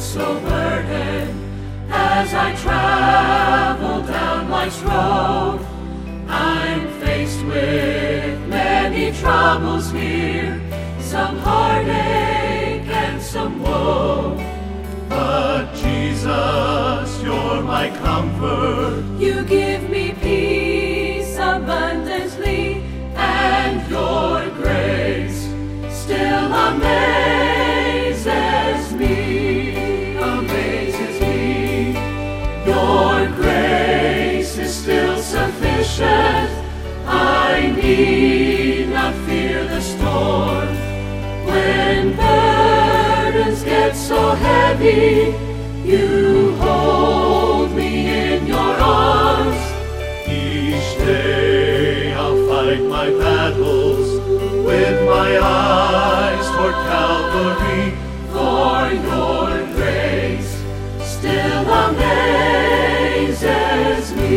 so burdened as I travel down life's road. I'm faced with many troubles here, some heartache and some woe. But Jesus, you're my comfort. You give me peace abundantly, and your grace still amazes me, amazes me. Your grace is still sufficient. I need not fear the storm. When burdens get so heavy, you hold me in your arms. Each day I'll fight my battles with my eyes toward Calvary, for your grace still amazes me.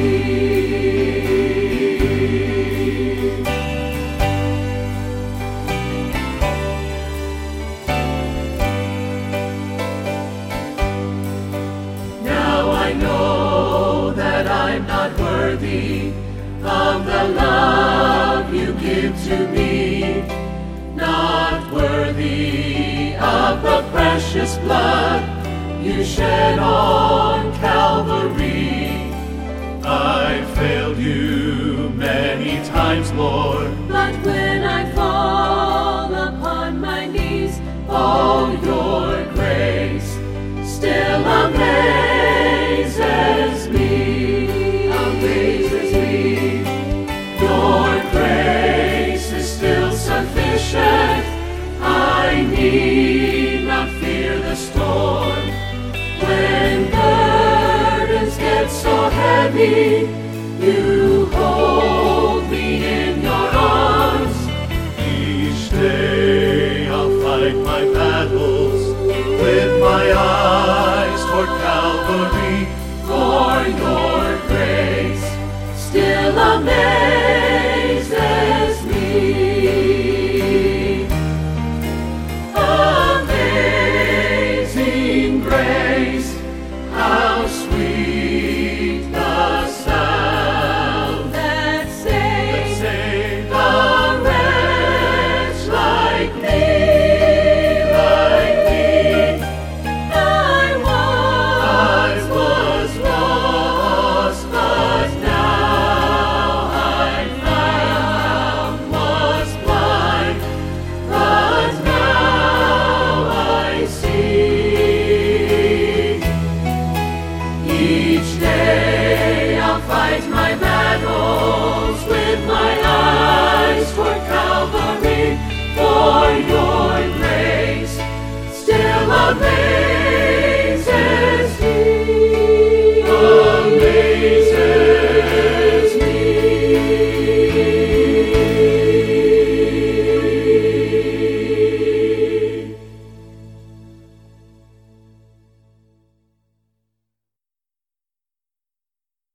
Now I know that I'm not worthy of the love you give to me, not worthy of the precious blood you shed on Calvary. I failed you many times, Lord, but when I fall upon my knees, oh, your grace still amazes me, amazes me. Your grace is still sufficient. I need not fear the storm. When burdens get so heavy, you